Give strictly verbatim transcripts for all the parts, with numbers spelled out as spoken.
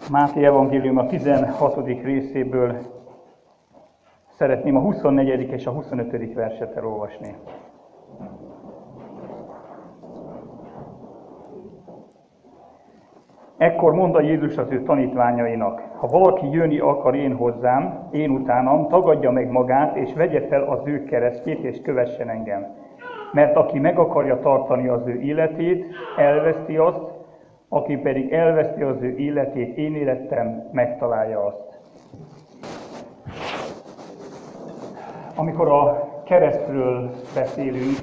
Máté evangélium a tizenhatodik részéből szeretném a huszonnegyedik és a huszonötödik verset elolvasni. Ekkor mondta Jézus az ő tanítványainak: ha valaki jönni akar én hozzám, én utánam, tagadja meg magát, és vegye fel az ő keresztjét, és kövessen engem. Mert aki meg akarja tartani az ő életét, elveszti azt, aki pedig elveszti az ő életét, én életem, megtalálja azt. Amikor a keresztről beszélünk,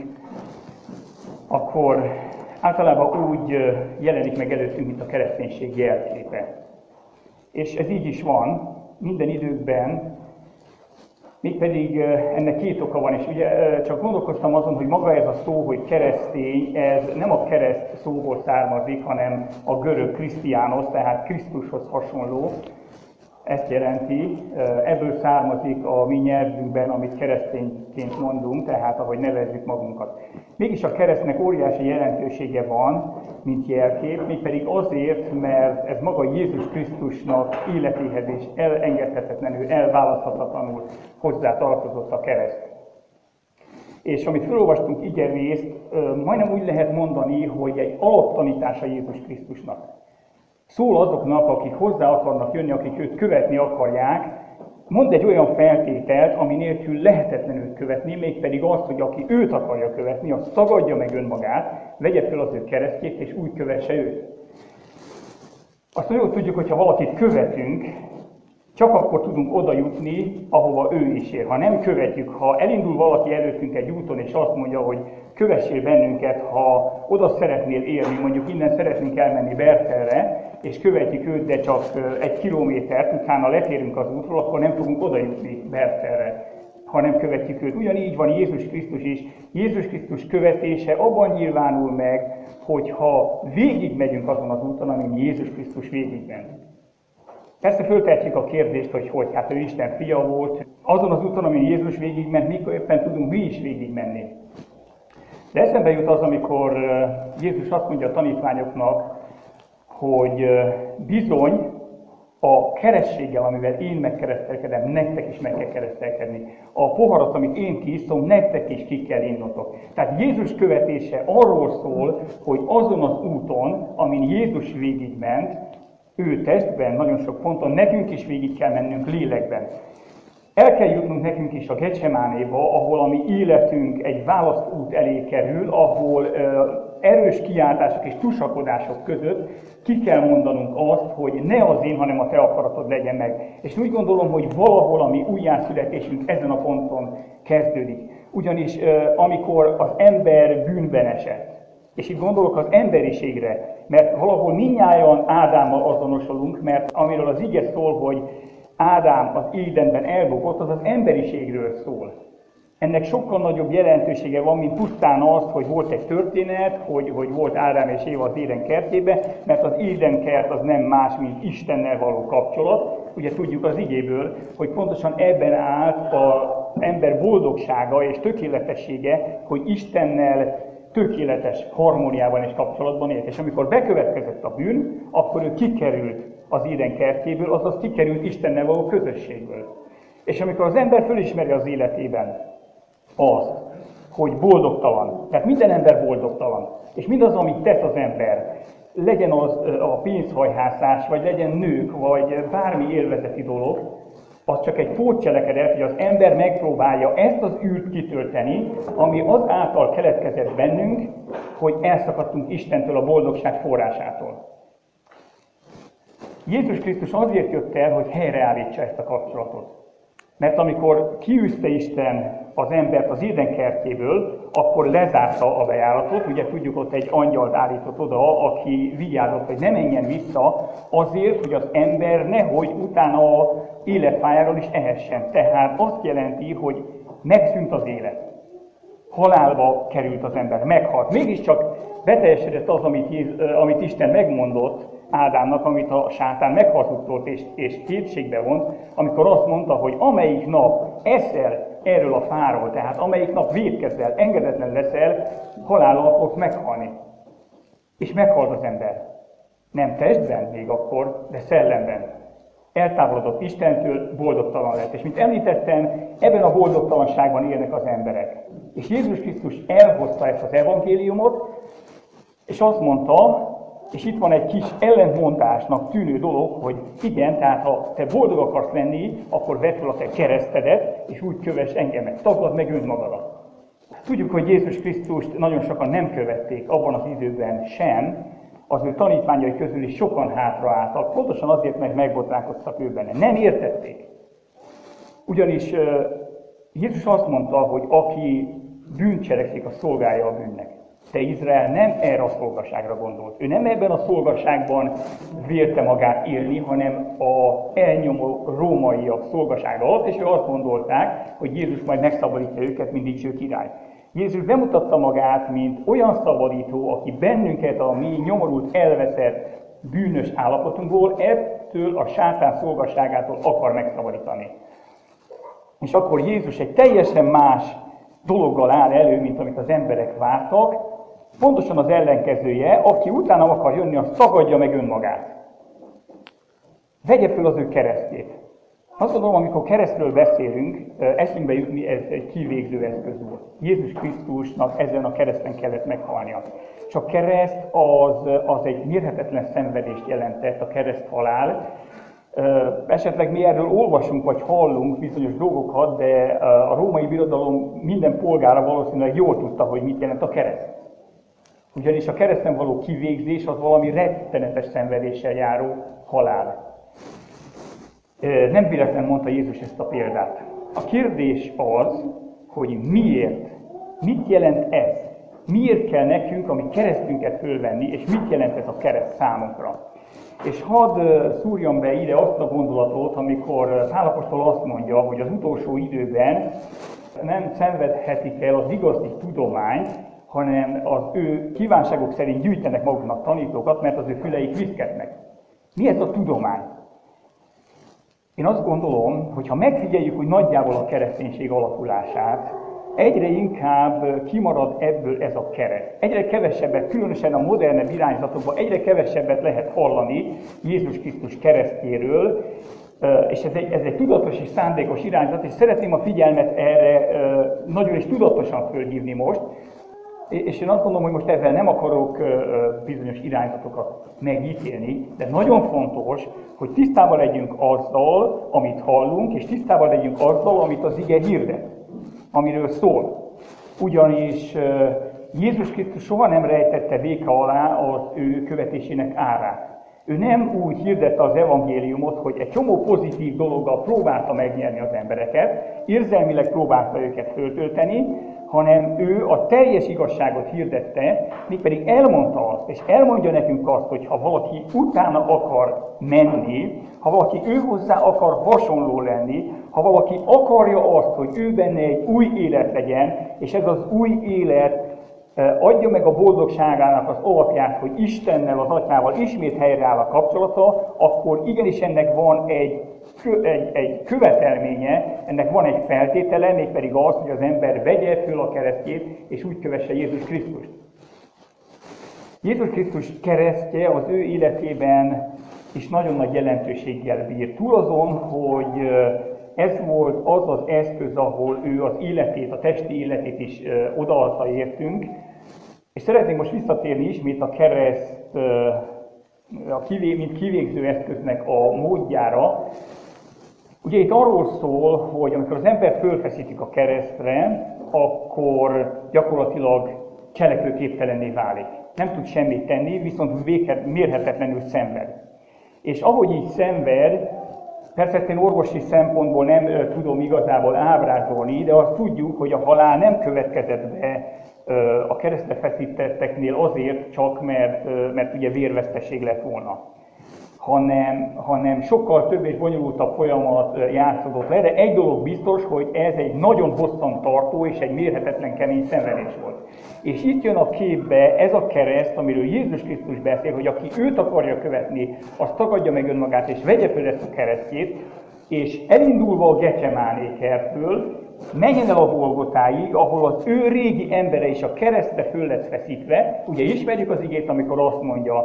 akkor általában úgy jelenik meg előttünk, mint a kereszténység jelképe. És ez így is van, minden időkben, mégpedig ennek két oka van, és ugye csak gondolkoztam azon, hogy maga ez a szó, hogy keresztény, ez nem a kereszt szóból származik, hanem a görög Krisztiánosz, tehát Krisztushoz hasonló. Ezt jelenti, ebből származik a mi nyelvünkben, amit keresztényként mondunk, tehát ahogy nevezzük magunkat. Mégis a keresztnek óriási jelentősége van, mint jelkép, mégpedig azért, mert ez maga Jézus Krisztusnak életéhez és elengedhetetlenül, elválaszthatatlanul hozzá tartozott a kereszt. És amit felolvastunk igerészt, majdnem úgy lehet mondani, hogy egy alaptanítása Jézus Krisztusnak. Szól azoknak, akik hozzá akarnak jönni, akik őt követni akarják, mond egy olyan feltételt, ami nélkül lehetetlen őt követni, mégpedig azt, hogy aki őt akarja követni, az tagadja meg önmagát, vegye fel az ő keresztjét, és úgy kövesse őt. Azt nagyon tudjuk, hogy ha valakit követünk, csak akkor tudunk oda jutni, ahova ő is ér. Ha nem követjük, ha elindul valaki előttünk egy úton, és azt mondja, hogy kövessél bennünket, ha oda szeretnél érni, mondjuk innen szeretnénk elmenni Bertelre, és követjük őt, de csak egy kilométert, utána letérünk az útról, akkor nem fogunk oda jutni Bertelre, ha nem követjük őt. Ugyanígy van Jézus Krisztus is. Jézus Krisztus követése abban nyilvánul meg, hogyha végigmegyünk azon az úton, amin Jézus Krisztus végigment. Persze föltehetjük a kérdést, hogy hogy, hát ő Isten fia volt. Azon az úton, amin Jézus végigment, mikor éppen tudunk mi is végigmenni. De eszembe jut az, amikor Jézus azt mondja a tanítványoknak, hogy bizony a kerességgel, amivel én megkeresztelkedem, nektek is meg kell keresztelkedni. A poharat, amit én kiiszom, nektek is ki kell innotok. Tehát Jézus követése arról szól, hogy azon az úton, amin Jézus végigment, ő testben, nagyon sok ponton, nekünk is végig kell mennünk lélekben. El kell jutnunk nekünk is a Gecsemánéba, ahol a mi életünk egy válaszút elé kerül, ahol uh, erős kiáltások és tusakodások között ki kell mondanunk azt, hogy ne az én, hanem a te akaratod legyen meg. És úgy gondolom, hogy valahol a mi újjászületésünk ezen a ponton kezdődik. Ugyanis uh, amikor az ember bűnben esett, és itt gondolok az emberiségre, mert valahol mindnyájan Ádámmal azonosulunk, mert amiről az ige szól, hogy Ádám az Édenben elbukott, az az emberiségről szól. Ennek sokkal nagyobb jelentősége van, mint pusztán az, hogy volt egy történet, hogy, hogy volt Ádám és Éva az Éden kertjében, mert az Éden kert az nem más, mint Istennel való kapcsolat. Ugye tudjuk az igéből, hogy pontosan ebben állt az ember boldogsága és tökéletessége, hogy Istennel tökéletes harmóniában és kapcsolatban élt. És amikor bekövetkezett a bűn, akkor ő kikerült az Éden kertjéből, azaz kikerült Istennel való közösségből. És amikor az ember fölismeri az életében azt, hogy boldogtalan, tehát minden ember boldogtalan, és mindaz, amit tesz az ember, legyen az a pénzhajhászás, vagy legyen nők, vagy bármi élvezeti dolog, az csak egy pótcselekedet, hogy az ember megpróbálja ezt az űrt kitölteni, ami azáltal keletkezett bennünk, hogy elszakadtunk Istentől, a boldogság forrásától. Jézus Krisztus azért jött el, hogy helyreállítsa ezt a kapcsolatot. Mert amikor kiűzte Isten az embert az Éden kertjéből, akkor lezárta a bejáratot. Ugye tudjuk, ott egy angyalt állított oda, aki vigyázott, hogy ne menjen vissza, azért, hogy az ember nehogy utána a életpályáról is ehessen. Tehát azt jelenti, hogy megszűnt az élet. Halálba került az ember, meghalt. Mégiscsak beteljesedett az, amit, Jézus, amit Isten megmondott Ádámnak, amit a sátán meghazudtolt és, és kétségbe vont, amikor azt mondta, hogy amelyik nap eszel erről a fáról, tehát amelyik nap vétkezel, engedetlen leszel, halállal fogsz meghalni. És meghalt az ember. Nem testben még akkor, de szellemben. Eltávolodott Istentől, boldogtalan lett. És mint említettem, ebben a boldogtalanságban élnek az emberek. És Jézus Krisztus elhozta ezt az evangéliumot, és azt mondta, és itt van egy kis ellentmondásnak tűnő dolog, hogy igen, tehát ha te boldog akarsz lenni, akkor vedd fel a te keresztedet, és úgy kövess engemet, tagadd meg önmagadat. Tudjuk, hogy Jézus Krisztust nagyon sokan nem követték abban az időben sem, az ő tanítványai közül is sokan hátraálltak, pontosan azért, mert megbotránkoztak ő benne. Nem értették. Ugyanis Jézus azt mondta, hogy aki bűnt cselekszik, a szolgálja a bűnnek. De Izrael nem erre a szolgaságra gondolt. Ő nem ebben a szolgaságban vélte magát élni, hanem a elnyomó rómaiak szolgasága alatt, és ő azt gondolták, hogy Jézus majd megszabadítja őket, mint dicső király. Jézus bemutatta magát, mint olyan szabadító, aki bennünket a mi nyomorult, elveszett, bűnös állapotunkból, ettől a sátán szolgaságától akar megszabadítani. És akkor Jézus egy teljesen más dologgal áll elő, mint amit az emberek vártak, pontosan az ellenkezője, aki utána akar jönni, az tagadja meg önmagát. Vegye föl az ő keresztjét. Azt gondolom, amikor keresztről beszélünk, eszünkbe jutni, ez egy kivégző eszköz volt. Jézus Krisztusnak ezen a kereszten kellett meghalnia. És a kereszt az, az egy mérhetetlen szenvedést jelentett, a kereszthalál. Esetleg mi erről olvasunk vagy hallunk bizonyos dolgokat, de a római birodalom minden polgára valószínűleg jól tudta, hogy mit jelent a kereszt. Ugyanis a kereszten való kivégzés az valami rettenetes szenvedéssel járó halál. Nem véletlen mondta Jézus ezt a példát. A kérdés az, hogy miért, mit jelent ez? Miért kell nekünk a mi keresztünket fölvenni, és mit jelent ez a kereszt számunkra? És hadd szúrjam be ide azt a gondolatot, amikor Pál apostol azt mondja, hogy az utolsó időben nem szenvedhetik el az igazi tudományt, hanem az ő kívánságok szerint gyűjtenek maguknak tanítókat, mert az ő füleik viszketnek. Mi ez a tudomány? Én azt gondolom, hogy ha megfigyeljük, hogy nagyjából a kereszténység alakulását, egyre inkább kimarad ebből ez a kereszt. Egyre kevesebbet, különösen a modernebb irányzatokban egyre kevesebbet lehet hallani Jézus Krisztus keresztjéről, és ez egy, ez egy tudatos és szándékos irányzat, és szeretném a figyelmet erre nagyon is tudatosan fölhívni most, és én azt gondolom, hogy most ezzel nem akarok bizonyos irányzatokat megítélni, de nagyon fontos, hogy tisztában legyünk azzal, amit hallunk, és tisztában legyünk azzal, amit az ige hirdet, amiről szól. Ugyanis Jézus Krisztus soha nem rejtette véka alá az ő követésének árát. Ő nem úgy hirdette az evangéliumot, hogy egy csomó pozitív dologgal próbálta megnyerni az embereket, érzelmileg próbálta őket föltölteni, hanem ő a teljes igazságot hirdette, mégpedig elmondta azt, és elmondja nekünk azt, hogy ha valaki utána akar menni, ha valaki ő hozzá akar hasonló lenni, ha valaki akarja azt, hogy ő benne egy új élet legyen, és ez az új élet adja meg a boldogságának az alapját, hogy Istennel, az Atyával ismét helyreáll a kapcsolata, akkor igenis ennek van egy, egy, egy követelménye, ennek van egy feltétele, mégpedig az, hogy az ember vegye föl a keresztjét, és úgy kövesse Jézus Krisztust. Jézus Krisztus keresztje az ő életében is nagyon nagy jelentőséggel bír. Túl azon, hogy ez volt az az eszköz, ahol ő az életét, a testi életét is odaadta értünk. És szeretnénk most visszatérni ismét a kereszt, a kivé, mint kivégző eszköznek a módjára. Ugye itt arról szól, hogy amikor az ember fölfeszítik a keresztre, akkor gyakorlatilag cselekvőképtelenné válik. Nem tud semmit tenni, viszont mérhetetlenül szenved. És ahogy így szenved, persze ezt én orvosi szempontból nem ö, tudom igazából ábrázolni, de azt tudjuk, hogy a halál nem következett be ö, a keresztre feszítetteknél azért csak, mert, ö, mert ugye vérveszteség lett volna, hanem, hanem sokkal több és bonyolultabb folyamat ö, játszódott le, de egy dolog biztos, hogy ez egy nagyon hosszan tartó és egy mérhetetlen kemény szenvedés volt. És itt jön a képbe ez a kereszt, amiről Jézus Krisztus beszél, hogy aki őt akarja követni, az tagadja meg önmagát, és vegye föl ezt a keresztjét, és elindulva a Gecsemáné kertből, menjen el a Golgotáig, ahol az ő régi embere is a keresztre föl lett feszítve. Ugye ismerjük az igét, amikor azt mondja,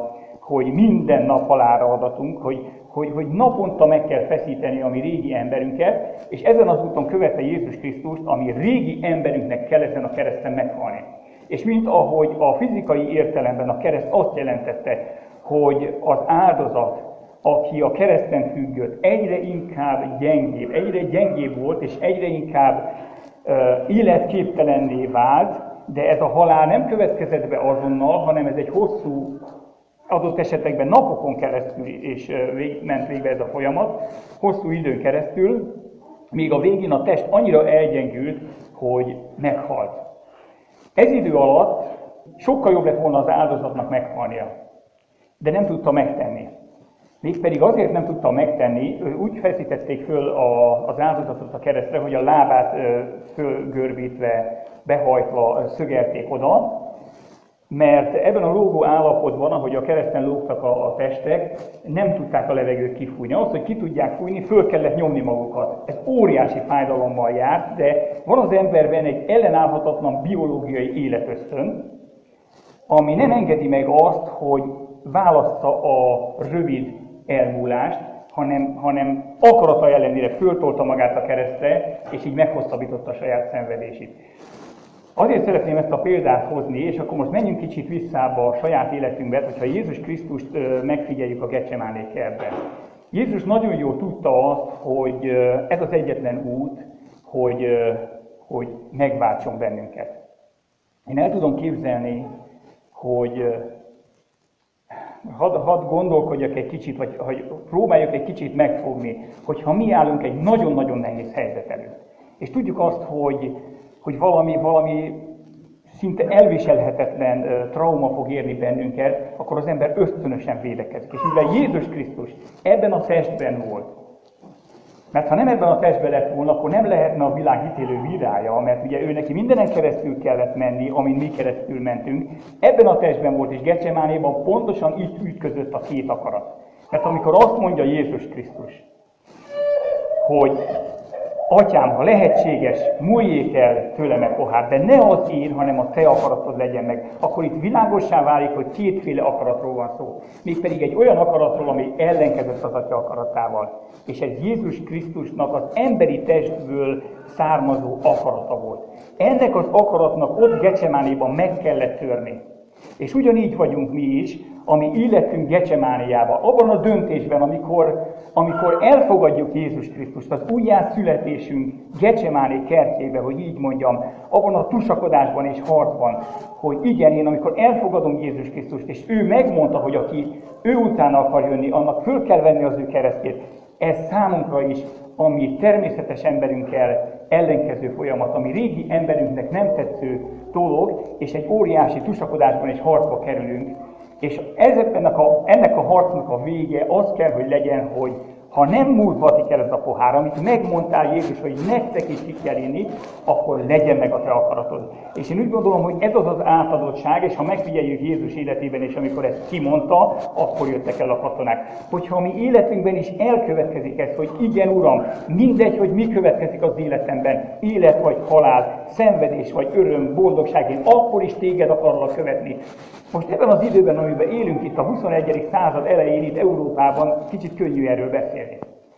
hogy minden nap halálra adatunk, hogy, hogy, hogy naponta meg kell feszíteni a mi régi emberünket, és ezen az úton követve Jézus Krisztust, ami régi emberünknek kell ezen a kereszten meghalni. És mint ahogy a fizikai értelemben a kereszt azt jelentette, hogy az áldozat, aki a kereszten függött, egyre inkább gyengébb, egyre gyengébb volt, és egyre inkább uh, életképtelenné vált, de ez a halál nem következett be azonnal, hanem ez egy hosszú, adott esetekben napokon keresztül és vég, ment végbe ez a folyamat, hosszú időn keresztül, míg a végén a test annyira elgyengült, hogy meghalt. Ez idő alatt sokkal jobb lett volna az áldozatnak meghalnia, de nem tudta megtenni. Mégpedig azért nem tudta megtenni, úgy feszítették föl a, az áldozatot a keresztre, hogy a lábát fölgörbítve, behajtva szögelték oda, mert ebben a lógó állapotban, ahogy a kereszten lógtak a, a testek, nem tudták a levegőt kifújni. Ahhoz, hogy ki tudják fújni, föl kellett nyomni magukat. Ez óriási fájdalommal járt, de van az emberben egy ellenállhatatlan biológiai életösztön, ami nem engedi meg azt, hogy válassza a rövid elmúlást, hanem, hanem akarata ellenére föltolta magát a keresztre, és így meghosszabbította a saját szenvedését. Azért szeretném ezt a példát hozni, és akkor most menjünk kicsit visszába a saját életünkbe, hogyha Jézus Krisztust megfigyeljük a Getsemáné kertben. Jézus nagyon jól tudta azt, hogy ez az egyetlen út, hogy, hogy megváltson bennünket. Én el tudom képzelni, hogy hadd had gondolkodjak egy kicsit, vagy hogy próbáljuk egy kicsit megfogni, hogyha mi állunk egy nagyon-nagyon nehéz helyzet előtt. És tudjuk azt, hogy, hogy valami, valami szinte elviselhetetlen uh, trauma fog érni bennünket, akkor az ember ösztönösen védekezik. És mivel Jézus Krisztus ebben a testben volt, mert ha nem ebben a testben lett volna, akkor nem lehetne a világ ítélő bírája, mert ugye ő neki mindenen keresztül kellett menni, amin mi keresztül mentünk. Ebben a testben volt, és Getsemánéban pontosan így ütközött a két akarat. Mert amikor azt mondja Jézus Krisztus, hogy Atyám, ha lehetséges, múljék el tőlem a pohár, de ne az én, hanem a te akaratod legyen meg, akkor itt világossá válik, hogy kétféle akaratról van szó. Mégpedig egy olyan akaratról, ami ellenkezett az Atya akaratával. És ez Jézus Krisztusnak az emberi testből származó akarata volt. Ennek az akaratnak ott Getsemánéban meg kellett törni. És ugyanígy vagyunk mi is, ami életünk Getsemánéjában, abban a döntésben, amikor, amikor elfogadjuk Jézus Krisztust, az újjászületésünk Getsemáné kertjébe, hogy így mondjam, abban a tusakodásban és harcban, hogy igen, én amikor elfogadom Jézus Krisztust, és ő megmondta, hogy aki ő utána akar jönni, annak föl kell venni az ő keresztjét, ez számunkra is, ami természetes emberünkkel ellenkező folyamat, ami régi emberünknek nem tetsző dolog, és egy óriási tusakodásban és harcba kerülünk. És ennek a, ennek a harcnak a vége az kell, hogy legyen, hogy ha nem múltvatik el ez a pohár, amit megmondtál Jézus, hogy nektek is ki kell inni, akkor legyen meg a te akaratod. És én úgy gondolom, hogy ez az az átadottság, és ha megfigyeljük Jézus életében, és amikor ezt kimondta, akkor jöttek el a katonák. Hogyha a mi életünkben is elkövetkezik ez, hogy igen, Uram, mindegy, hogy mi következik az életemben, élet vagy halál, szenvedés vagy öröm, boldogság, én akkor is téged akarlak követni. Most ebben az időben, amiben élünk itt a huszonegyedik század elején, itt Európában, kicsit könnyű erről beszélni.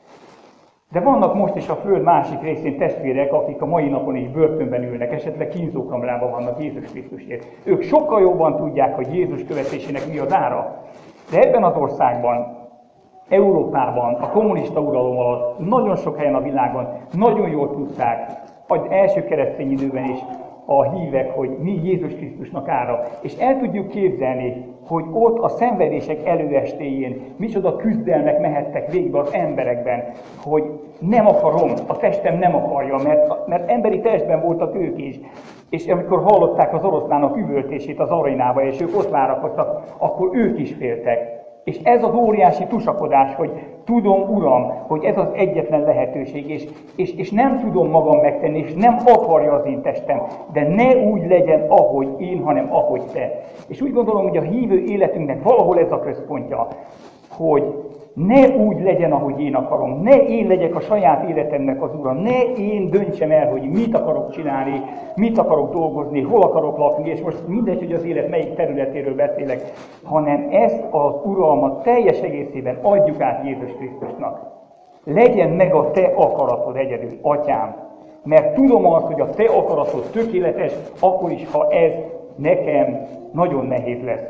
De vannak most is a Föld másik részén testvérek, akik a mai napon is börtönben ülnek, esetleg kínzókamrában vannak Jézus Krisztusért. Ők sokkal jobban tudják, hogy Jézus követésének mi az ára. De ebben az országban, Európában, a kommunista uralom alatt, nagyon sok helyen a világon nagyon jól tudták, az első keresztény időben is, a hívek, hogy mi Jézus Krisztusnak ára. És el tudjuk képzelni, hogy ott a szenvedések előestéjén micsoda küzdelmek mehettek végbe az emberekben, hogy nem akarom, a testem nem akarja, mert, mert emberi testben voltak ők is. És amikor hallották az oroszlánok üvöltését az arénába, és ők ott várakoztak, akkor ők is féltek. És ez az óriási tusakodás, hogy tudom, Uram, hogy ez az egyetlen lehetőség, és, és, és nem tudom magam megtenni, és nem akarja az én testem, de ne úgy legyen, ahogy én, hanem ahogy te. És úgy gondolom, hogy a hívő életünknek valahol ez a központja. hogy ne úgy legyen, ahogy én akarom, ne én legyek a saját életemnek az ura, ne én döntsem el, hogy mit akarok csinálni, mit akarok dolgozni, hol akarok lakni, és most mindegy, hogy az élet melyik területéről beszélek, hanem ezt az uralmat teljes egészében adjuk át Jézus Krisztusnak. Legyen meg a te akaratod egyedül, atyám, mert tudom azt, hogy a te akaratod tökéletes, akkor is, ha ez nekem nagyon nehéz lesz.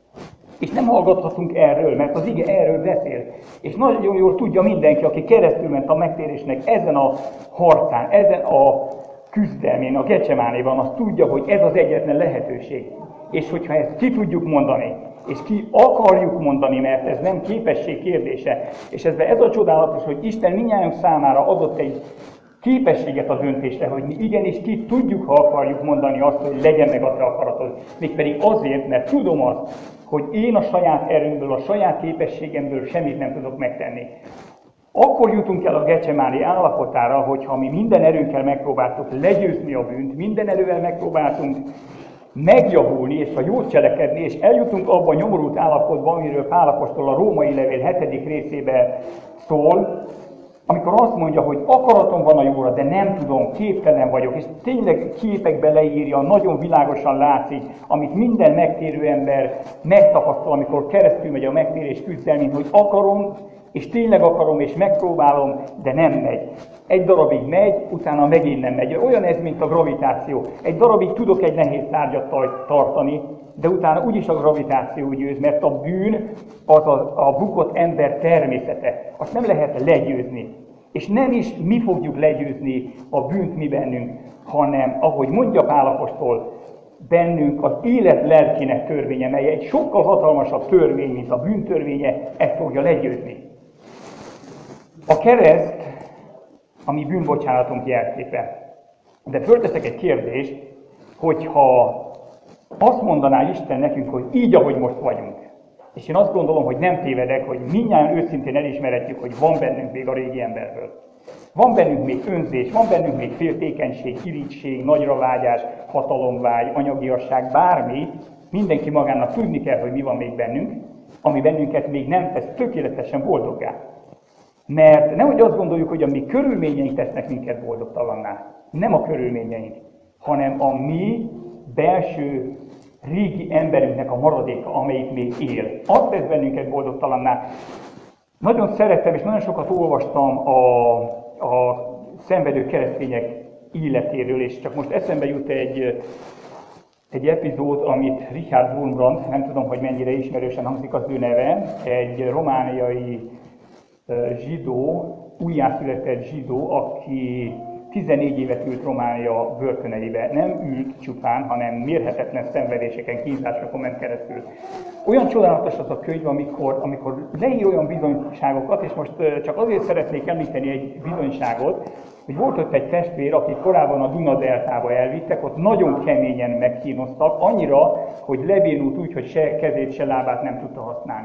És nem hallgathatunk erről, mert az ige erről beszél. És nagyon jól tudja mindenki, aki keresztül ment a megtérésnek ezen a harcán, ezen a küzdelmén, a Gecsemánéban, azt tudja, hogy ez az egyetlen lehetőség. És hogyha ezt ki tudjuk mondani, és ki akarjuk mondani, mert ez nem képesség kérdése, és ez, ez a csodálatos, hogy Isten mindnyájunk számára adott egy képességet a döntésre, hogy mi igenis ki tudjuk, ha akarjuk mondani azt, hogy legyen meg a te akaratod. Mégpedig azért, mert tudom azt, hogy én a saját erőmből, a saját képességemből semmit nem tudok megtenni. Akkor jutunk el a Gecsemáni állapotára, hogyha mi minden erőnkkel megpróbáltuk legyőzni a bűnt, minden erővel megpróbáltunk megjavulni és a jót cselekedni, és eljutunk abba a nyomorult állapotba, amiről Pál apostol a Római levél hetedik részében szól, amikor azt mondja, hogy akaratom van a jóra, de nem tudom, képtelen vagyok, és tényleg képekbe leírja, nagyon világosan látszik, amit minden megtérő ember megtapasztal, amikor keresztül megy a megtérés küzdelmén, hogy akarom, és tényleg akarom, és megpróbálom, de nem megy. Egy darabig megy, utána megint nem megy. Olyan ez, mint a gravitáció. Egy darabig tudok egy nehéz tárgyat tartani, de utána úgyis a gravitáció győz, mert a bűn az a, a bukott ember természete. Azt nem lehet legyőzni. És nem is mi fogjuk legyőzni a bűnt mi bennünk, hanem, ahogy mondja Pál apostol, bennünk az élet lelkének törvénye, mely egy sokkal hatalmasabb törvény, mint a bűntörvénye, ezt fogja legyőzni. A kereszt a mi bűnbocsánatunk jelképe. De fölteszek egy kérdést, hogyha azt mondaná Isten nekünk, hogy így, ahogy most vagyunk, és én azt gondolom, hogy nem tévedek, hogy mindjárt őszintén elismerhetjük, hogy van bennünk még a régi emberből. Van bennünk még önzés, van bennünk még féltékenység, irigység, nagyra vágyás, hatalomvágy, anyagiasság, bármi. Mindenki magának tudni kell, hogy mi van még bennünk, ami bennünket még nem tesz tökéletesen boldoggá. Mert nehogy azt gondoljuk, hogy a mi körülményeink tesznek minket boldogtalanná. Nem a körülményeink, hanem a mi belső régi emberünknek a maradéka, amelyik még él. Azt tesz bennünket boldogtalanná. Nagyon szerettem, és nagyon sokat olvastam a, a szenvedő keresztények életéről, és csak most eszembe jut egy, egy epizód, amit Richard Wurmbrand, nem tudom, hogy mennyire ismerősen hangzik az ő neve, egy romániai zsidó, újjászületett zsidó, aki tizennégy évet ült Románia börtöneibe. Nem ült csupán, hanem mérhetetlen szenvedéseken, kínzásokon ment keresztül. Olyan csodálatos az a könyv, amikor, amikor leír olyan bizonyságokat, és most csak azért szeretnék említeni egy bizonyságot, hogy volt ott egy testvér, aki korábban a Duna-deltába elvittek, ott nagyon keményen megkínoztak, annyira, hogy lebénult úgy, hogy se kezét, se lábát nem tudta használni.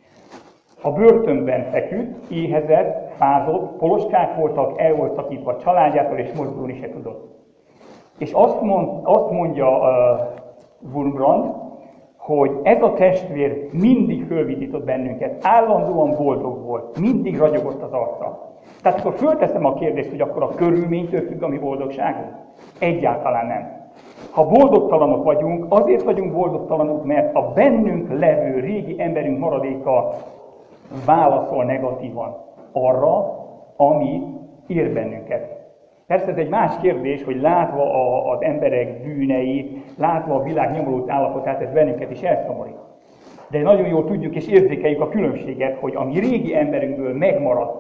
A börtönben feküdt, éhezett, fázott, poloskák voltak, el volt szakítva a családjától, és mozdulni se tudott. És azt, mond, azt mondja uh, Wurmbrand, hogy ez a testvér mindig fölvidított bennünket, állandóan boldog volt, mindig ragyogott az arca. Tehát akkor fölteszem a kérdést, hogy akkor a körülménytől függ a mi boldogságunk? Egyáltalán nem. Ha boldogtalanok vagyunk, azért vagyunk boldogtalanok, mert a bennünk levő régi emberünk maradéka válaszol negatívan arra, ami ér bennünket. Persze ez egy más kérdés, hogy látva a, az emberek bűneit, látva a világ nyomorult állapotát, ez bennünket is elszomorít. De nagyon jól tudjuk és érzékeljük a különbséget, hogy a mi régi emberünkből megmaradt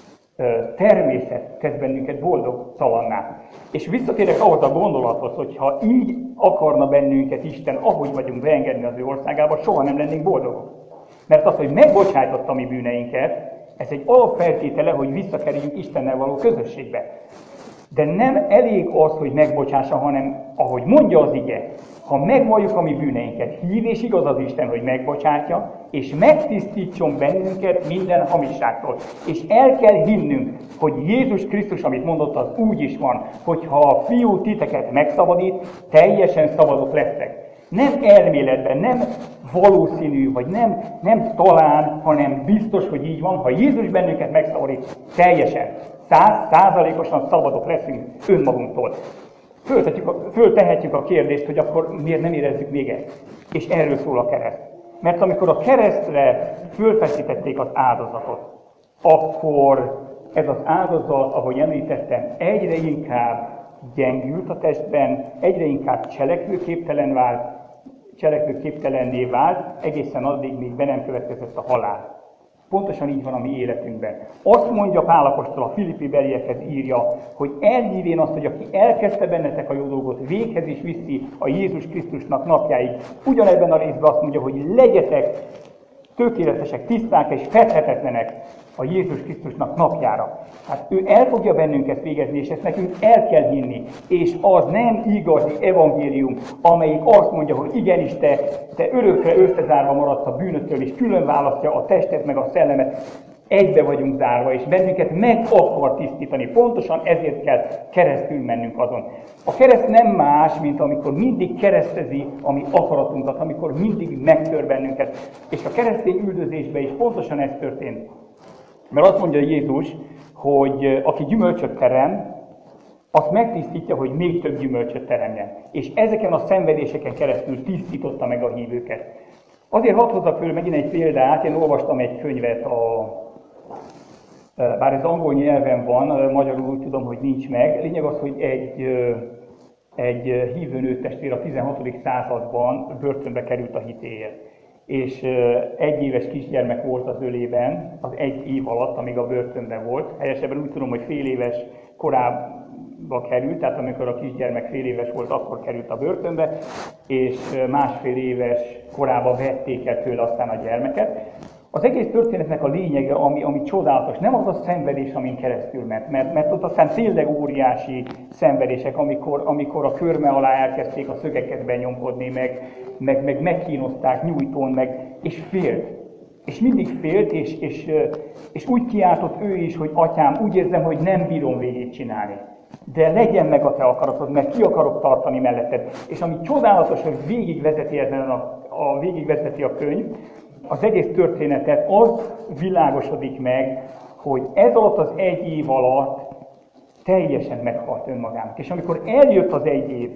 természet tesz bennünket boldogtalanná. És visszatérek ahhoz a gondolathoz, hogy ha így akarna bennünket Isten, ahogy vagyunk, beengedni az ő országába, soha nem lennénk boldogok. Mert az, hogy megbocsájtotta mi bűneinket, ez egy alapfeltétele, hogy visszakerüljünk Istennel való közösségbe. De nem elég az, hogy megbocsássa, hanem, ahogy mondja az ige, ha megvalljuk a mi bűneinket, hív és igaz az Isten, hogy megbocsátja, és megtisztítson bennünket minden hamisságtól. És el kell hinnünk, hogy Jézus Krisztus, amit mondott, az úgy is van, hogy ha a Fiú titeket megszabadít, teljesen szabadok lesztek. Nem elméletben, nem valószínű, vagy nem, nem talán, hanem biztos, hogy így van, ha Jézus bennünket megszabadít teljesen, száz százalékosan szabadok leszünk önmagunktól. Föltehetjük a, föltehetjük a kérdést, hogy akkor miért nem érezzük még ezt. És erről szól a kereszt. Mert amikor a keresztre fölfeszítették az áldozatot, akkor ez az áldozat, ahogy említettem, egyre inkább gyengült a testben, egyre inkább cselekvőképtelen vált, cselekvőképtelenné vált, egészen addig, míg be nem következett a halál. Pontosan így van a mi életünkben. Azt mondja Pál apostol, a Filippi beliekhez írja, hogy elhívén azt, hogy aki elkezdte bennetek a jó dolgot, véghez is viszi a Jézus Krisztusnak napjáig. Ugyanebben a részben azt mondja, hogy legyetek tökéletesek, tiszták és fedhetetlenek a Jézus Krisztusnak napjára. Hát ő el fogja bennünk ezt végezni, és ezt nekünk el kell hinni. És az nem igazi evangélium, amelyik azt mondja, hogy igenis te, te örökre összezárva maradsz a bűnöttől, és külön választja a testet meg a szellemet. Egybe vagyunk zárva, és bennünket meg akar tisztítani. Pontosan ezért kell keresztül mennünk azon. A kereszt nem más, mint amikor mindig keresztezi a mi akaratunkat, amikor mindig megtör bennünket. És a keresztény üldözésben is pontosan ez történt. Mert azt mondja Jézus, hogy aki gyümölcsöt terem, azt megtisztítja, hogy még több gyümölcsöt teremjen. És ezeken a szenvedéseken keresztül tisztította meg a hívőket. Azért hadd hozzak föl megint egy példát, én olvastam egy könyvet, a, bár ez angol nyelven van, magyarul úgy tudom, hogy nincs meg. Lényeg az, hogy egy, egy hívő nőtestvér a tizenhatodik században börtönbe került a hitéért. És egy éves kisgyermek volt az ölében, az egy év alatt, amíg a börtönben volt. Helyesebben úgy tudom, hogy fél éves korába került, tehát amikor a kisgyermek fél éves volt, akkor került a börtönbe, és másfél éves korában vették el tőle aztán a gyermeket. Az egész történetnek a lényege, ami, ami csodálatos, nem az a szenvedés, amin keresztül ment, mert, mert ott aztán tényleg óriási szenvedések, amikor, amikor a körme alá elkezdték a szögeket benyomkodni, meg, meg, meg megkínozták nyújtón, meg, és félt. És mindig félt, és, és, és úgy kiáltott ő is, hogy atyám, úgy érzem, hogy nem bírom végigcsinálni. De legyen meg a te akaratod, mert ki akarok tartani melletted. És ami csodálatos, hogy végigvezeti ezen a, a, végigvezeti a könyv, az egész történetet, az világosodik meg, hogy ez alatt az egy év alatt teljesen meghalt önmagának. És amikor eljött az egy év,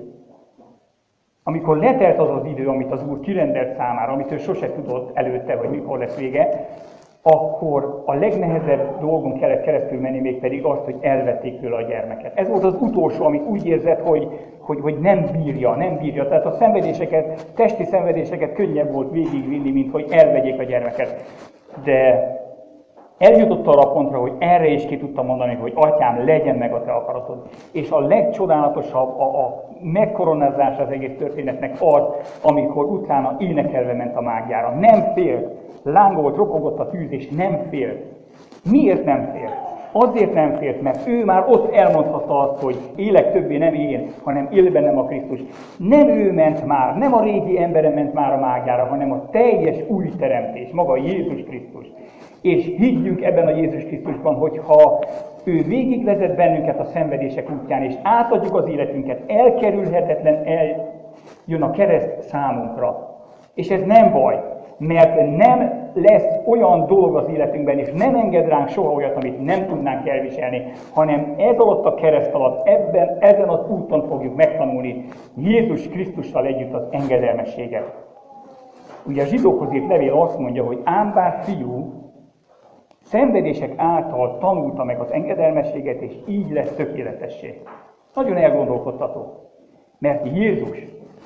amikor letelt az az idő, amit az Úr kirendelt számára, amit ő sose tudott előtte, hogy mikor lesz vége, akkor a legnehezebb dolgon kellett keresztül menni, mégpedig azt, hogy elvették tőle a gyermeket. Ez volt az utolsó, amit úgy érzett, hogy, hogy, hogy nem bírja, nem bírja. Tehát a szenvedéseket, testi szenvedéseket könnyebb volt végigvinni, mint hogy elvegyék a gyermeket. De eljutott arra a pontra, hogy erre is ki tudta mondani, hogy atyám, legyen meg a te akaratod. És a legcsodálatosabb, a, a megkoronázás az egész történetnek az, amikor utána énekelve ment a mágiára. Nem félt. Lángolt, ropogott a tűz, és nem félt. Miért nem félt? Azért nem félt, mert ő már ott elmondhatta azt, hogy élek többé nem én, hanem él bennem a Krisztus. Nem ő ment már, nem a régi embere ment már a mágiára, hanem a teljes új teremtés, maga Jézus Krisztus. És higgyünk ebben a Jézus Krisztusban, hogyha ő végigvezet bennünket a szenvedések útján, és átadjuk az életünket, elkerülhetetlen eljön a kereszt számunkra. És ez nem baj. Mert nem lesz olyan dolog az életünkben, és nem enged ránk soha olyat, amit nem tudnánk elviselni, hanem ez alatt a kereszt alatt, ebben, ezen az úton fogjuk megtanulni Jézus Krisztussal együtt az engedelmességet. Ugye a zsidókhoz írt levél azt mondja, hogy ám bár fiú szenvedések által tanulta meg az engedelmességet, és így lesz tökéletessé. Nagyon elgondolkodtató, mert Jézus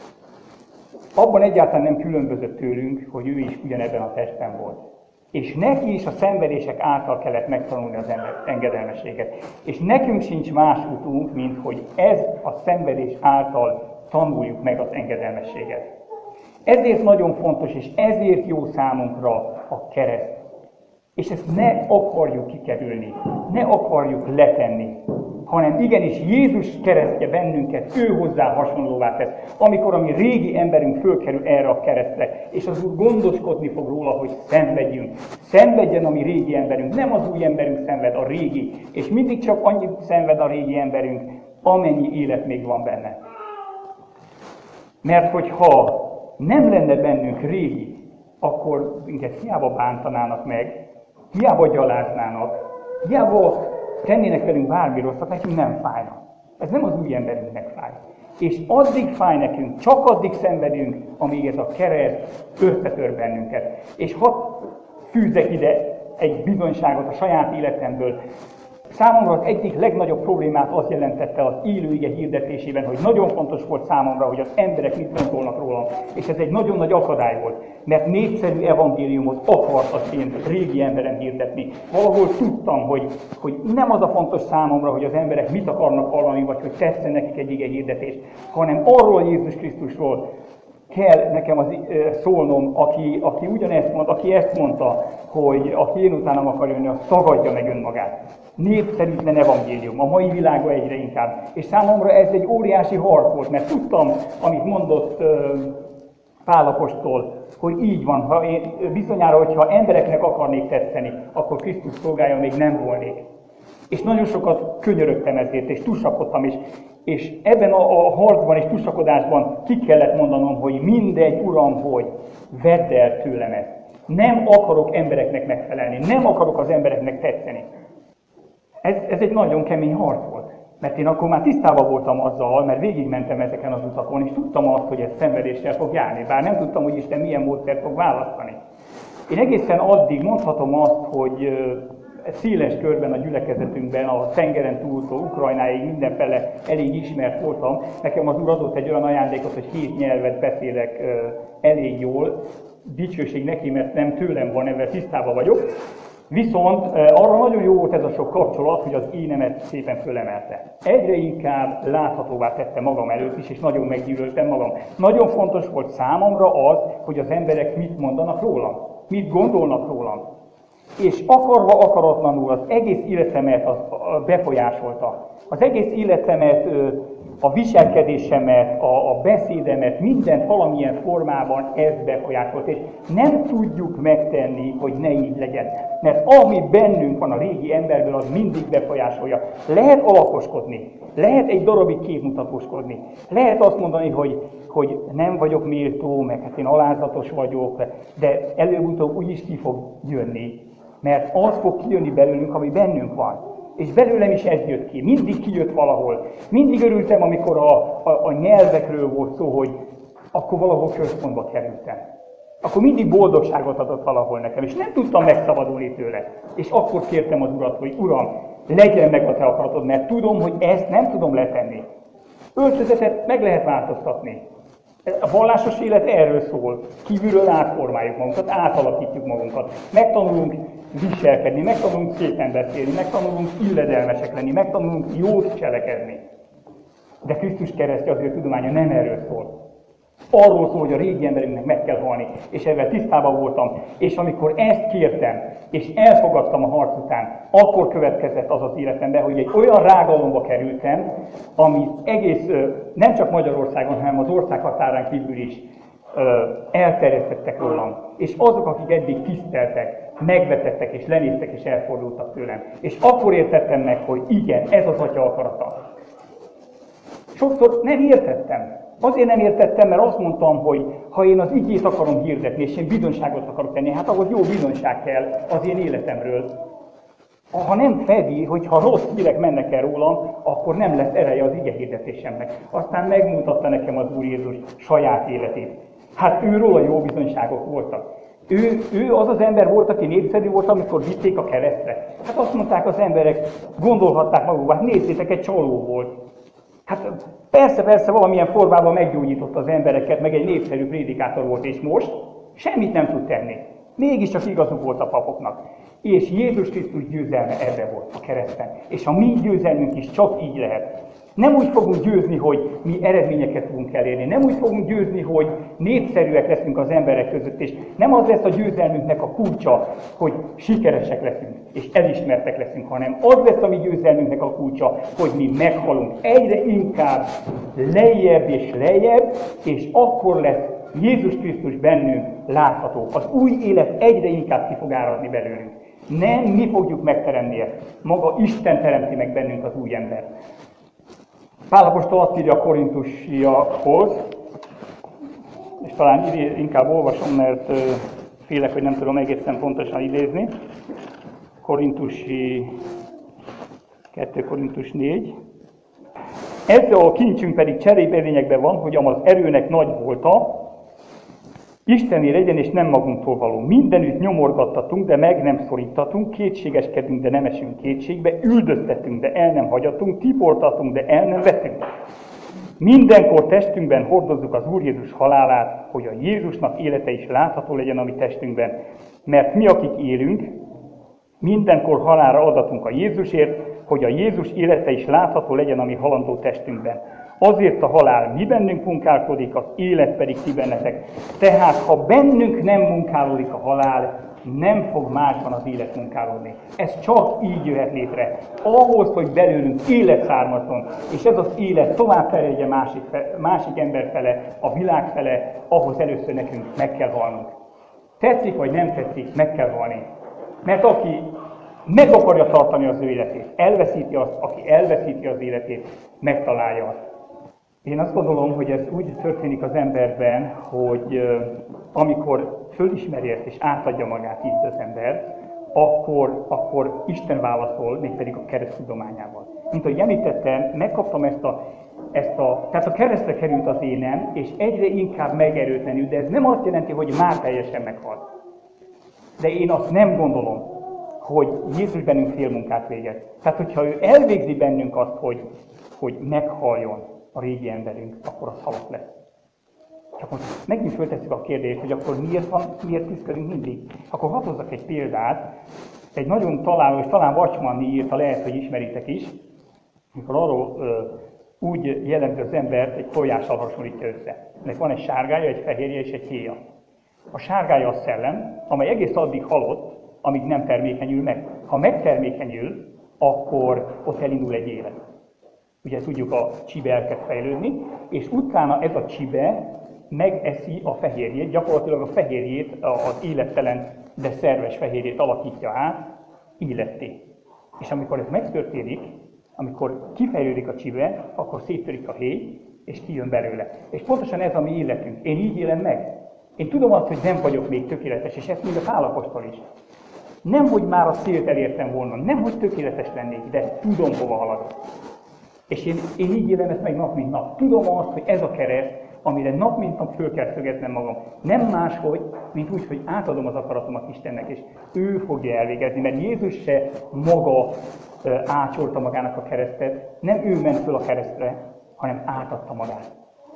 abban egyáltalán nem különbözött tőlünk, hogy ő is ugyanebben a testben volt. És neki is a szenvedések által kellett megtanulni az engedelmességet. És nekünk sincs más utunk, mint hogy ez a szenvedés által tanuljuk meg az engedelmességet. Ezért nagyon fontos, és ezért jó számunkra a kereszt. És ezt ne akarjuk kikerülni, ne akarjuk letenni, hanem igenis Jézus keresztje bennünket, ő hozzá hasonlóvá tesz. Amikor a mi régi emberünk fölkerül erre a keresztre, és az Úr gondoskodni fog róla, hogy szenvedjünk. Szenvedjen a mi régi emberünk, nem az új emberünk szenved, a régi. És mindig csak annyit szenved a régi emberünk, amennyi élet még van benne. Mert hogyha nem lenne bennünk régi, akkor minket hiába bántanának meg, hiába gyaláznának, hiába tennének velünk bármi rosszat, nekünk nem fájna. Ez nem az új emberünknek fáj. És addig fáj nekünk, csak addig szenvedünk, amíg ez a kereszt összetör bennünket. És hadd fűzzek ide egy bizonyságot a saját életemből. Számomra az egyik legnagyobb problémát azt jelentette az élő ige hirdetésében, hogy nagyon fontos volt számomra, hogy az emberek mit gondolnak rólam. És ez egy nagyon nagy akadály volt, mert népszerű evangéliumot akart az én régi emberem hirdetni. Valahol tudtam, hogy, hogy nem az a fontos számomra, hogy az emberek mit akarnak hallani, vagy hogy tetszen nekik egy ige hirdetés, hanem arról Jézus Krisztusról kell nekem az, szólnom, aki, aki ugyanezt mond, aki ezt mondta, hogy aki én utánam akar jönni, az tagadja meg önmagát. Népszerűtlen evangélium, a mai világban egyre inkább. És számomra ez egy óriási harc volt, mert tudtam, amit mondott uh, Pál apostol, hogy így van, ha én, bizonyára, hogyha embereknek akarnék tetszeni, akkor Krisztus szolgája még nem volnék. És nagyon sokat könyörögtem ezért, és tusakodtam is. És ebben a, a harcban és tusakodásban ki kellett mondanom, hogy mindegy, Uram, hogy vedd el tőlem ezt. Nem akarok embereknek megfelelni, nem akarok az embereknek tetszeni. Ez, ez egy nagyon kemény harc volt. Mert én akkor már tisztában voltam azzal, mert végigmentem ezeken az utakon, és tudtam azt, hogy ez szenvedéssel fog járni. Bár nem tudtam, hogy Isten milyen módszert fog választani. Én egészen addig mondhatom azt, hogy széles körben a gyülekezetünkben, a tengeren túltól Ukrajnáig mindenfele elég ismert voltam. Nekem az Úr adott egy olyan ajándékot, hogy hét nyelvet beszélek elég jól. Dicsőség neki, mert nem tőlem van, ebben tisztában vagyok. Viszont arra nagyon jó volt ez a sok kapcsolat, hogy az énemet szépen fölemelte. Egyre inkább láthatóvá tette magam előtt is, és nagyon meggyűlöltem magam. Nagyon fontos volt számomra az, hogy az emberek mit mondanak rólam, mit gondolnak rólam. És akarva, akaratlanul az egész életemet az befolyásolta. Az egész életemet, a viselkedésemet, a, a beszédemet, mindent valamilyen formában ez befolyásolt. És nem tudjuk megtenni, hogy ne így legyen. Mert ami bennünk van a régi emberből, az mindig befolyásolja. Lehet alakoskodni, lehet egy darabig képmutatóskodni. Lehet azt mondani, hogy, hogy nem vagyok méltó, meg hát én alázatos vagyok, de előbb-utóbb úgyis ki fog jönni. Mert az fog kijönni belőlünk, ami bennünk van. És belőlem is ez jött ki. Mindig kijött valahol. Mindig örültem, amikor a, a, a nyelvekről volt szó, hogy akkor valahol központba kerültem. Akkor mindig boldogságot adott valahol nekem, és nem tudtam megszabadulni tőle. És akkor kértem az Urat, hogy Uram, legyen meg a te akaratod, mert tudom, hogy ezt nem tudom letenni. Öltözetet meg lehet változtatni. A vallásos élet erről szól. Kívülről átformáljuk magunkat, átalakítjuk magunkat. Megtanulunk viselkedni, megtanulunk szépen beszélni, megtanulunk illedelmesek lenni, megtanulunk jót cselekedni. De Krisztus keresztje, az ő tudománya nem erről szól. Arról szól, hogy a régi emberünknek meg kell halni, és ezzel tisztában voltam. És amikor ezt kértem, és elfogadtam a harc után, akkor következett az az életemben, hogy egy olyan rágalomba kerültem, ami egész, nem csak Magyarországon, hanem az ország határán kívül is elterjesztettek rólam. És azok, akik eddig tiszteltek, megvetettek és lenéztek és elfordultak tőlem. És akkor értettem meg, hogy igen, ez az Atya akarata. Sokszor nem értettem. Azért nem értettem, mert azt mondtam, hogy ha én az igét akarom hirdetni, és én bizonyságot akarok tenni, hát ahhoz jó bizonyság kell az én életemről. Ha nem fedi, hogy ha rossz hírek mennek el rólam, akkor nem lesz ereje az ige hirdetésemnek. Aztán megmutatta nekem az Úr Jézus saját életét. Hát őről a jó bizonyságok voltak. Ő, ő az az ember volt, aki népszerű volt, amikor vitték a keresztre. Hát azt mondták az emberek, gondolhatták magukba, hát nézzétek, egy csaló volt. Hát persze, persze valamilyen formában meggyógyította az embereket, meg egy népszerű prédikátor volt, és most semmit nem tud tenni. Mégiscsak igazuk volt a papoknak. És Jézus Krisztus győzelme ebbe volt a kereszten. És a mi győzelmünk is csak így lehet. Nem úgy fogunk győzni, hogy mi eredményeket fogunk elérni. Nem úgy fogunk győzni, hogy népszerűek leszünk az emberek között. És nem az lesz a győzelmünknek a kulcsa, hogy sikeresek leszünk, és elismertek leszünk, hanem az lesz a mi győzelmünknek a kulcsa, hogy mi meghalunk egyre inkább lejjebb és lejjebb, és akkor lesz Jézus Krisztus bennünk látható. Az új élet egyre inkább ki fog áradni belőlünk. Nem mi fogjuk megteremni ezt. Maga Isten teremti meg bennünk az új embert. Pál apostol azt írja a korintusiakhoz, és talán inkább olvasom, mert félek, hogy nem tudom egészen pontosan idézni. Korintusi, kettő Korintus négy. Ez a kincsünk pedig cserépedényekben van, hogy amaz erőnek nagy volta, Isteni legyen és nem magunktól való. Mindenütt nyomorgattatunk, de meg nem szorítatunk, kétségeskedünk, de nem esünk kétségbe, üldöztetünk, de el nem hagyatunk, tiportatunk, de el nem vetünk. Mindenkor testünkben hordozzuk az Úr Jézus halálát, hogy a Jézusnak élete is látható legyen a mi testünkben. Mert mi, akik élünk, mindenkor halálra adatunk a Jézusért, hogy a Jézus élete is látható legyen a mi halandó testünkben. Azért a halál mi bennünk munkálkodik, az élet pedig ti bennetek. Tehát, ha bennünk nem munkálódik a halál, nem fog másban az élet munkálódni. Ez csak így jöhet létre. Ahhoz, hogy belőlünk élet származzon, és ez az élet tovább terjedje másik, másik ember fele, a világ fele, ahhoz először nekünk meg kell halnunk. Tetszik vagy nem tetszik, meg kell halni. Mert aki meg akarja tartani az ő életét, elveszíti azt, aki elveszíti az életét, megtalálja azt. Én azt gondolom, hogy ez úgy történik az emberben, hogy amikor fölismeri ezt és átadja magát így az ember, akkor, akkor Isten válaszol, mégpedig a kereszt tudományával. Mint ahogy említettem, megkaptam ezt a, ezt a, tehát a keresztre került az énem, és egyre inkább megerőtlenül, de ez nem azt jelenti, hogy már teljesen meghalt. De én azt nem gondolom, hogy Jézus bennünk félmunkát végez. Tehát, hogyha ő elvégzi bennünk azt, hogy, hogy meghaljon a régi emberünk, akkor az halott lesz. Csak most megint föltesszük a kérdést, hogy akkor miért, van, miért küzdködünk mindig. Akkor hadd hozzak egy példát. Egy nagyon találós, talán Watchman írta, lehet, hogy ismeritek is, amikor arról ö, úgy jellemzi az embert, egy tojással hasonlítja össze. Ennek van egy sárgája, egy fehérje és egy héja. A sárgája a szellem, amely egész addig halott, amíg nem termékenyül meg. Ha megtermékenyül, akkor ott elindul egy élet. Ugye tudjuk, a csibe elkezd fejlődni, és utána ez a csibe megeszi a fehérjét, gyakorlatilag a fehérjét, az élettelen, de szerves fehérjét alakítja át életté. És amikor ez megtörténik, amikor kifejlődik a csibe, akkor széttörik a héj, és kijön belőle. És pontosan ez a mi életünk. Én így élem meg. Én tudom azt, hogy nem vagyok még tökéletes, és ezt mind a Pál apostol is. Nem, hogy már a célt elértem volna, nem, hogy tökéletes lennék, de tudom, hova haladok. És én, én így élem ezt meg nap, mint nap. Tudom azt, hogy ez a kereszt, amire nap, mint nap föl kell szögetnem magam. Nem máshogy, mint úgy, hogy átadom az akaratomat Istennek, és ő fogja elvégezni, mert Jézus se maga ácsolta magának a keresztet, nem ő ment föl a keresztre, hanem átadta magát.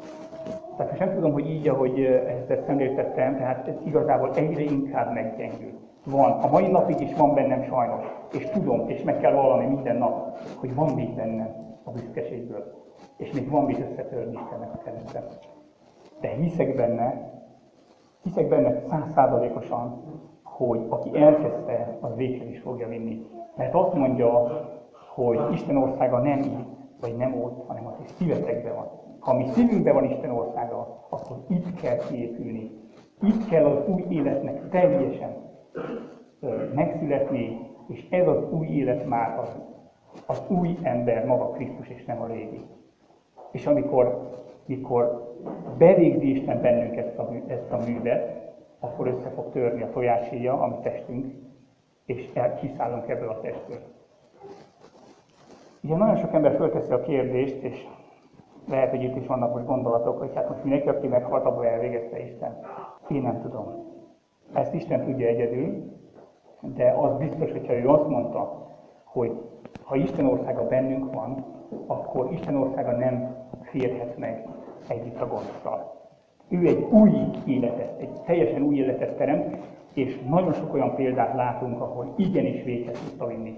Tehát most nem tudom, hogy így, ahogy ezt, ezt szemléltettem, tehát ez igazából egyre inkább meggyengül. Van, a mai napig is van bennem sajnos, és tudom, és meg kell vallani minden nap, hogy van még bennem a büszkeségből, és még van mit összetörni Istennek a kereszten. De hiszek benne, hiszek benne százszázalékosan, hogy aki elkezdte, az véghez is fogja vinni. Mert azt mondja, hogy Isten országa nem itt, vagy nem ott, hanem a ti szívetekben van. Ha mi szívünkben van Isten országa, akkor itt kell kiépülni. Itt kell az új életnek teljesen megszületni, és ez az új élet már az, az új ember maga Krisztus, és nem a régi. És amikor, amikor bevégzi Isten bennünk ezt a, ezt a művet, akkor össze fog törni a tojáshéja, a mi testünk, és el, kiszállunk ebből a testből. Ugye nagyon sok ember fölteszi a kérdést, és lehet, hogy itt is vannak most gondolatok, hogy hát most mindenki, aki meghalt, abban elvégezte Isten. Én nem tudom. Ezt Isten tudja egyedül, de az biztos, hogyha ő azt mondta, hogy ha Isten országa bennünk van, akkor Isten országa nem férhet meg együtt a gonoszszal. Ő egy új életet, egy teljesen új életet teremt, és nagyon sok olyan példát látunk, ahol igenis véghez tudta vinni.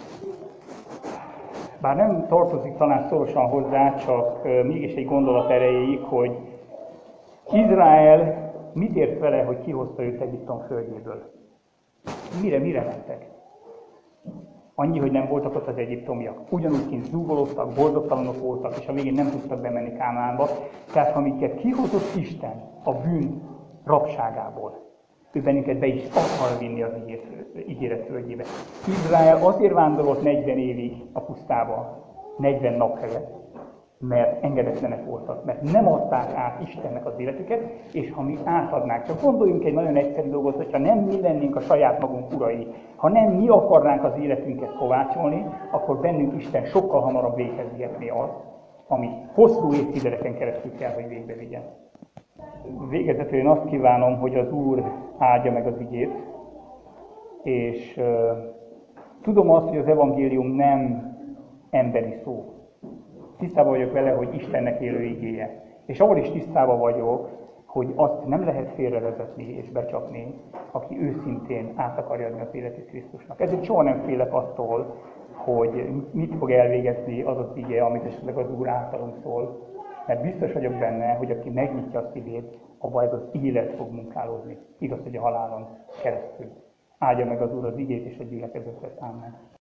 Bár nem tartozik talán szorosan hozzá, csak mégis egy gondolat erejéig, hogy Izrael mit ért vele, hogy kihozta őt Egyiptom földjéből? Mire, mire mentek? Annyi, hogy nem voltak ott az egyiptomiak. Ugyanúgy kint zúgolódtak, boldogtalanok voltak, és a végén nem tudtak bemenni Kánaánba. Tehát, ha minket kihozott Isten a bűn rabságából, ő bennünket be is akar vinni az ígéret földjébe. Izrael azért vándorolt negyven évig a pusztába, negyven nap helyett, mert engedetlenek voltak, mert nem adták át Istennek az életüket, és ha mi átadnánk, csak gondoljunk egy nagyon egyszerű dolgot, hogyha nem mi lennénk a saját magunk urai, ha nem mi akarnánk az életünket kovácsolni, akkor bennünk Isten sokkal hamarabb véghez vihetné azt, ami hosszú évtizedeken keresztül kell, hogy végbe vigyen. Végezetül én azt kívánom, hogy az Úr áldja meg az igét, és uh, tudom azt, hogy az evangélium nem emberi szó. Tisztában vagyok vele, hogy Istennek élő igéje. És ahol is tisztában vagyok, hogy azt nem lehet félrevezetni és becsapni, aki őszintén át akarja adni az életét Krisztusnak. Ezért soha nem félek attól, hogy mit fog elvégezni az az ige, amit esetleg az Úr általunk szól. Mert biztos vagyok benne, hogy aki megnyitja a szívét, abban ez az élet fog munkálódni. Igaz, hogy a halálon keresztül. Áldja meg az Úr az igét és a gyülekezetet. Amen.